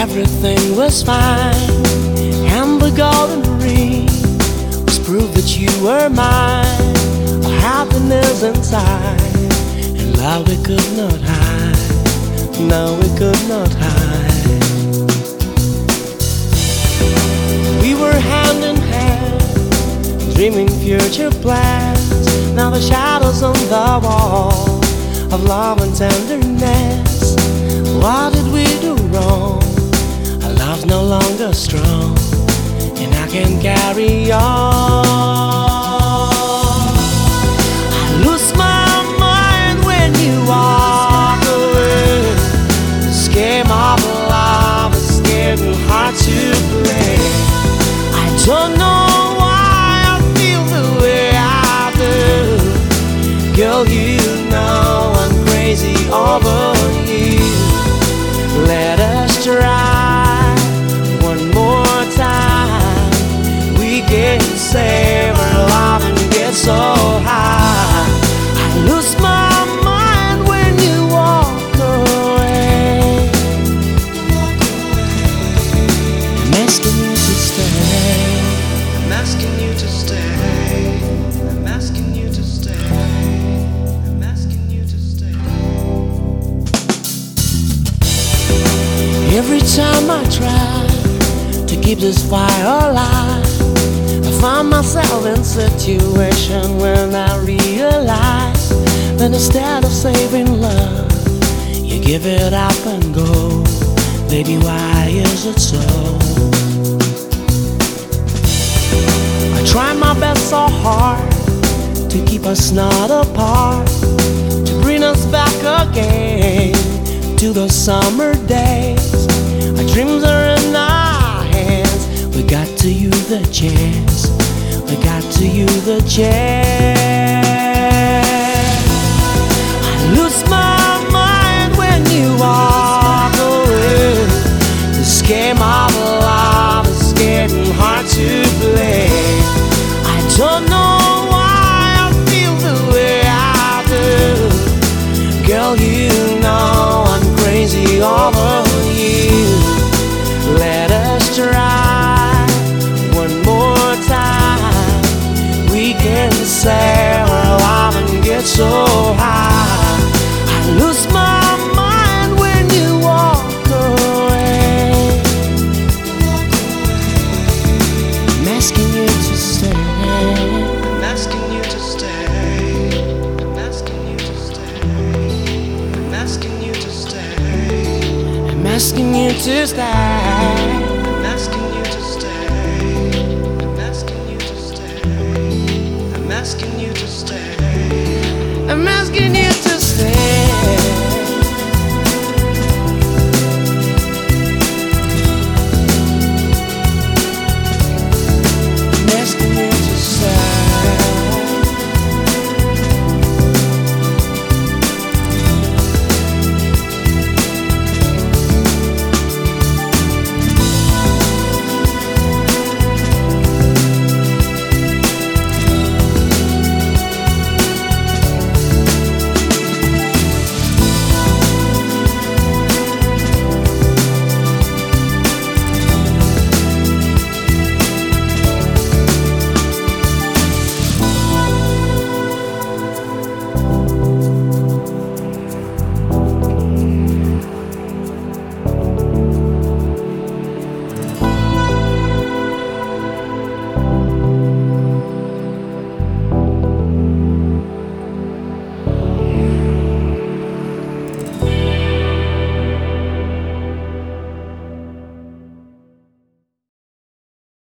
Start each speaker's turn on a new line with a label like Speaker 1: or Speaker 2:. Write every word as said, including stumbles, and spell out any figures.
Speaker 1: everything was fine, and the golden ring was proof that you were mine. A happiness inside, and love we could not hide. No, we could not hide. We were hand in hand, dreaming future plans. Now the shadows on the wall of love and tenderness. What did we do wrong? Our love's no longer strong, and I can't carry on. I lose my mind when you walk away. This game of love is getting hard to play. I don't know why I feel the way I do. Girl, you know I'm crazy over you. Let us try one more time. We can save our love and get so high. I lose my mind when you walk away. I'm asking you to stay. I'm asking you to stay. I'm asking you to stay. I'm asking you to stay. Every time I try to keep this fire alive, I find myself in a situation when I realize that instead of saving love, you give it up and go. Baby, why is it so? I try my best so hard to keep us not apart, to bring us back again to those summer days. Our dreams are in our hands. We got to use the chance. We got to use the chance. I lose my mind when you walk away. This game of love is getting hard to play. I don't know why I feel the way I do. Girl, you know I'm crazy over you. Let us try one more time. We can save our love and get so high. I lose my mind when you walk away. I'm asking you to stay. I'm asking you to stay. I'm asking you to stay. I'm asking you to stay. I'm asking you to stay.